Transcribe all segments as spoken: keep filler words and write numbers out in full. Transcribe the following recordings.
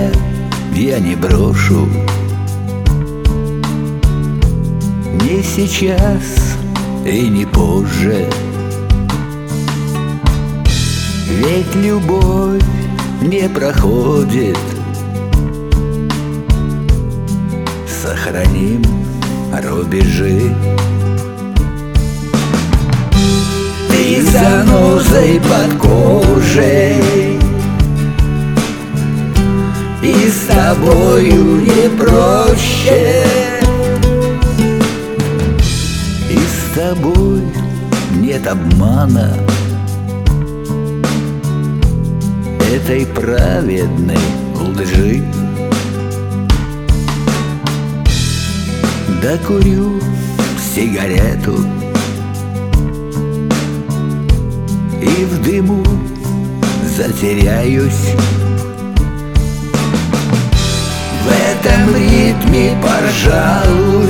я не брошу. Не сейчас и не позже. Ведь любовь не проходит. Сохраним рубежи. Ты занозой под кожей, и с тобою не проще. И с тобой нет обмана этой праведной лжи. Докурю сигарету, и в дыму затеряюсь. В этом ритме, пожалуй,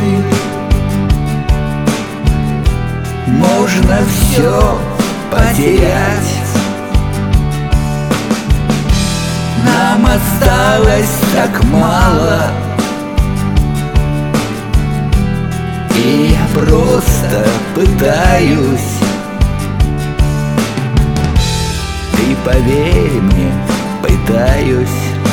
можно все потерять. Нам осталось так мало, и я просто пытаюсь. Ты поверь мне, пытаюсь.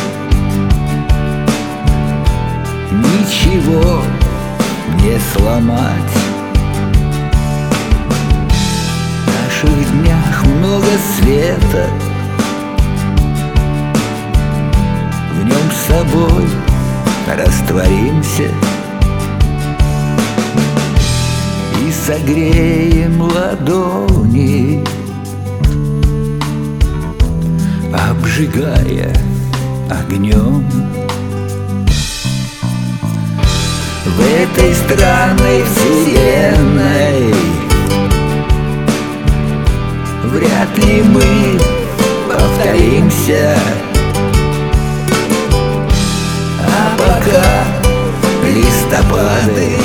Ничего не сломать. В наших днях много света, в нем с собой растворимся и согреем ладони, обжигая огнем. В этой странной вселенной вряд ли мы повторимся. А пока листопады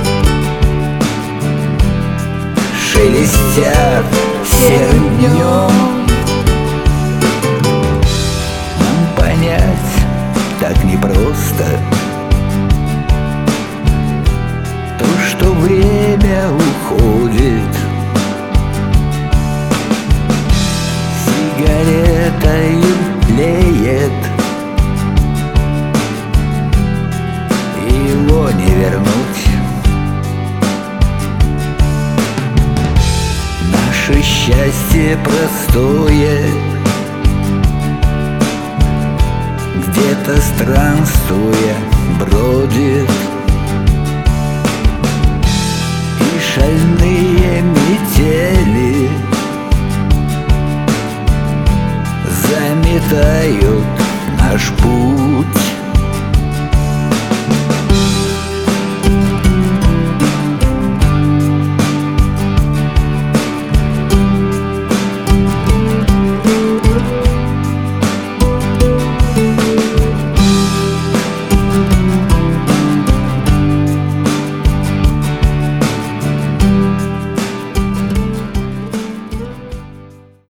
шелестят серым днем, нам понять так непросто то, что время уходит. Сигаретой тлеет, его не вернуть. Наше счастье простое, где-то странствуя бродит, и шальные метели заметают наш путь.